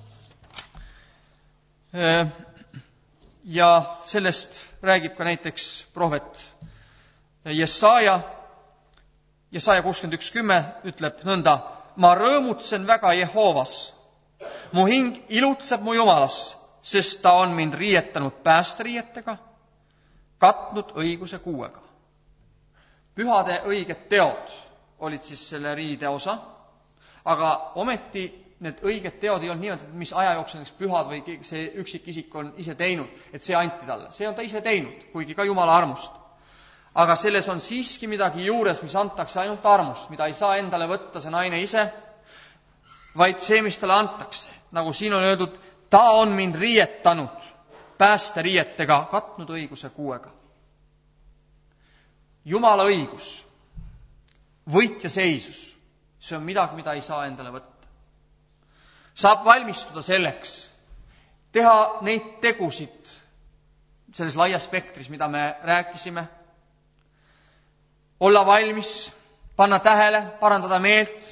Ja sellest räägib ka näiteks prohvet Jesaja 61:10 ütleb nõnda: ma rõõmutsen väga Jehoovas, mu hing ilutseb mu Jumalas, sest ta on mind riietanud päästeriietega, katnud õiguse kuuega. Pühade õiged teod olid siis selle riide osa, aga ometi need õiged teod ei olnud niimoodi, mis aja jooksul pühad või see üksikisik on ise teinud, et see anti talle. See on ta ise teinud, kuigi ka Jumala armust. Aga selles on siiski midagi juures, mis antakse ainult armust, mida ei saa endale võtta see naine ise, vaid see, mis talle antakse. Nagu siin on öeldud, ta on mind riietanud päästeriietega, katnud õiguse kuuega. Jumala õigus, võit ja seisus, see on midagi, mida ei saa endale võtta. Saab valmistuda selleks, teha neid tegusid selles laias spektris, mida me rääkisime, olla valmis, panna tähele, parandada meelt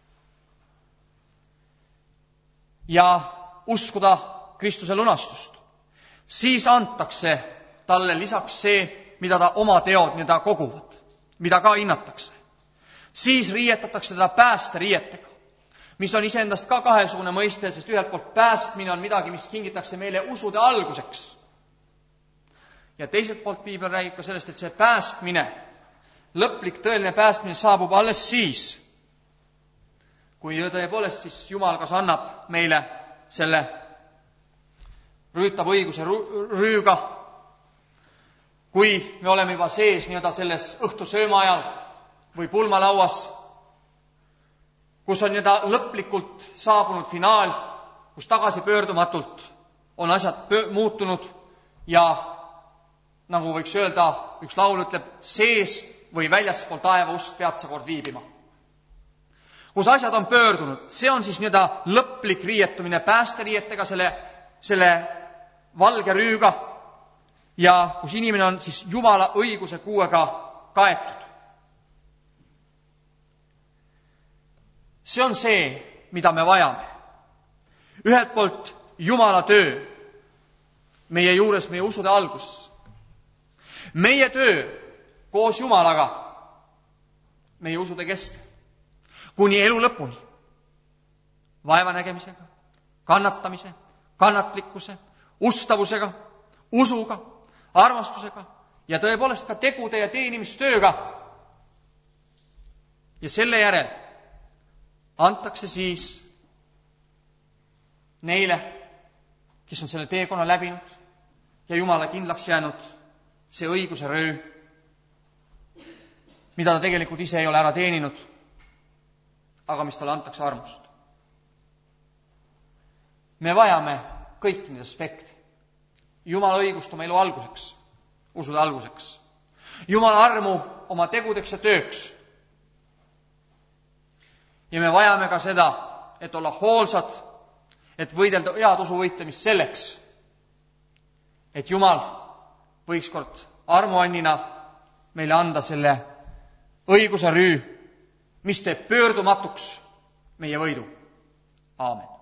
ja uskuda Kristuse lunastust. Siis antakse talle lisaks see, mida ta oma teod, mida koguvad, mida ka hinnatakse. Siis riietatakse teda päästeriietega, mis on iseendast ka kahesugune mõiste, sest ühelt poolt päästmine on midagi, mis kingitakse meile usude alguseks. Ja teiselt poolt Piibel räägib ka sellest, et see päästmine, lõplik tõeline päästmine saabub alles siis, kui tõepoolest siis Jumal kas annab meile selle, rüütab õiguse rüüga, kui me oleme juba sees nii-öelda selles õhtusööma ajal või pulmalauas, kus on nii-öelda lõplikult saabunud finaal, kus tagasi pöördumatult on asjad muutunud ja nagu võiks öelda, üks laul ütleb, sees või väljaspool taevaust pead sa kord viibima. Kus asjad on pöördunud, see on siis nii-öelda lõplik riietumine päästeriietega, selle valge rüüga ja kus inimene on siis Jumala õiguse kuuega kaetud. See on see, mida me vajame. Ühelt poolt Jumala töö meie juures, meie usude alguses. Meie töö koos Jumalaga meie usude kestel, kuni elu lõpuni. Vaevanägemisega, kannatamise, kannatlikkuse, ustavusega, usuga, armastusega ja tõepoolest ka tegude ja teenimistööga. Ja selle järel antakse siis neile, kes on selle teekonna läbinud ja Jumala kindlaks jäänud, see õiguse röö, mida ta tegelikult ise ei ole ära teeninud, aga mis talle antakse armust. Me vajame kõik neid aspekti. Jumala õigust oma elu alguseks, usude alguseks. Jumala armu oma tegudeks ja tööks. Ja me vajame ka seda, et olla hoolsad, et võidelda head usuvõitlemist selleks, et Jumal võiks kord armuannina meile anda selle õiguse rüü, mis teeb pöördumatuks meie võidu. Aamen.